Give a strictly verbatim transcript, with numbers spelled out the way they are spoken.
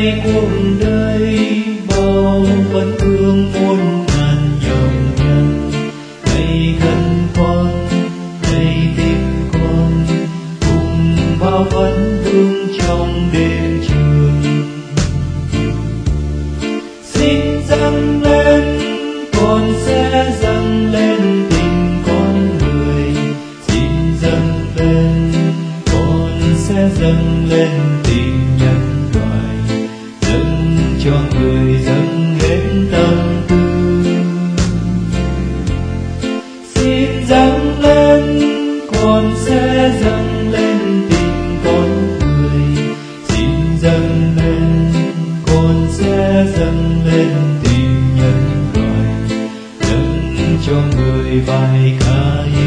nay cuộc đời bao vấn vương muôn ngàn dòng nhân, hãy gần con, hãy tìm con, cùng bao vấn vương trong đêm trường. Xin dâng lên, con sẽ dâng lên tình con người. Xin dâng lên, con sẽ dâng lên tình nhân loại. Dâng cho người, dâng hết tâm tư. Xin dâng lên, con sẽ dâng lên tình con người. Xin dâng lên, con sẽ dâng lên tình nhân loại. Dâng cho người bài ca